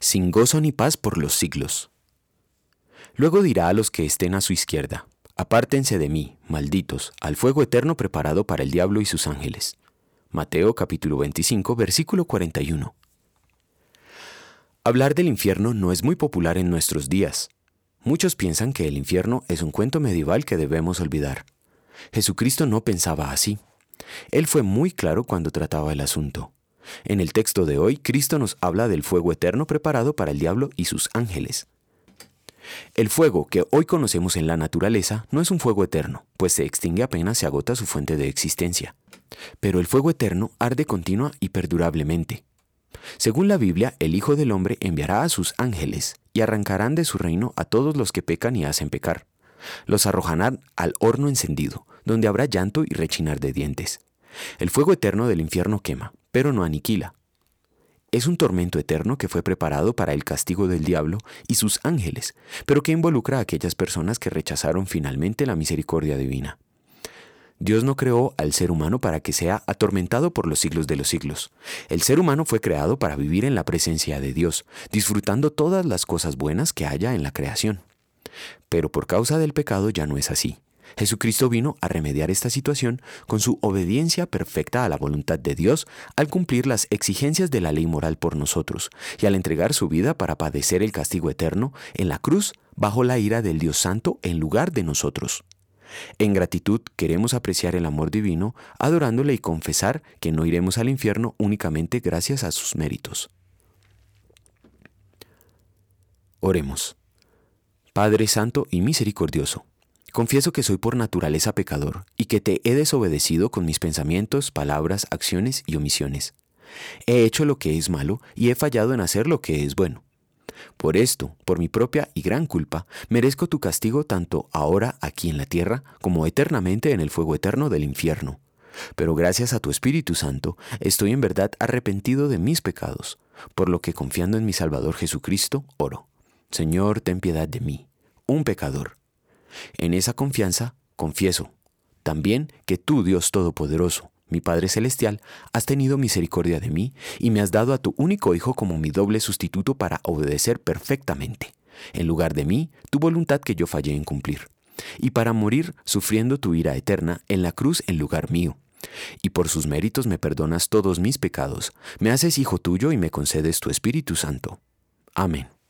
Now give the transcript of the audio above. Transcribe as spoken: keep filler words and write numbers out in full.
sin gozo ni paz por los siglos. Luego dirá a los que estén a su izquierda: apártense de mí, malditos, al fuego eterno preparado para el diablo y sus ángeles. Mateo capítulo veinticinco, versículo cuarenta y uno. Hablar del infierno no es muy popular en nuestros días. Muchos piensan que el infierno es un cuento medieval que debemos olvidar. Jesucristo no pensaba así. Él fue muy claro cuando trataba el asunto. En el texto de hoy, Cristo nos habla del fuego eterno preparado para el diablo y sus ángeles. El fuego que hoy conocemos en la naturaleza no es un fuego eterno, pues se extingue apenas se agota su fuente de existencia. Pero el fuego eterno arde continua y perdurablemente. Según la Biblia, el Hijo del Hombre enviará a sus ángeles y arrancarán de su reino a todos los que pecan y hacen pecar. Los arrojarán al horno encendido, donde habrá llanto y rechinar de dientes. El fuego eterno del infierno quema, pero no aniquila. Es un tormento eterno que fue preparado para el castigo del diablo y sus ángeles, pero que involucra a aquellas personas que rechazaron finalmente la misericordia divina. Dios no creó al ser humano para que sea atormentado por los siglos de los siglos. El ser humano fue creado para vivir en la presencia de Dios, disfrutando todas las cosas buenas que haya en la creación. Pero por causa del pecado ya no es así. Jesucristo vino a remediar esta situación con su obediencia perfecta a la voluntad de Dios al cumplir las exigencias de la ley moral por nosotros y al entregar su vida para padecer el castigo eterno en la cruz bajo la ira del Dios Santo en lugar de nosotros. En gratitud queremos apreciar el amor divino, adorándole y confesar que no iremos al infierno únicamente gracias a sus méritos. Oremos. Padre Santo y Misericordioso, confieso que soy por naturaleza pecador y que te he desobedecido con mis pensamientos, palabras, acciones y omisiones. He hecho lo que es malo y he fallado en hacer lo que es bueno. Por esto, por mi propia y gran culpa, merezco tu castigo tanto ahora aquí en la tierra como eternamente en el fuego eterno del infierno. Pero gracias a tu Espíritu Santo, estoy en verdad arrepentido de mis pecados, por lo que confiando en mi Salvador Jesucristo, oro. Señor, ten piedad de mí, un pecador. En esa confianza, confieso también que tú, Dios Todopoderoso, mi Padre Celestial, has tenido misericordia de mí y me has dado a tu único Hijo como mi doble sustituto para obedecer perfectamente, en lugar de mí, tu voluntad que yo fallé en cumplir, y para morir sufriendo tu ira eterna en la cruz en lugar mío. Y por sus méritos me perdonas todos mis pecados, me haces hijo tuyo y me concedes tu Espíritu Santo. Amén.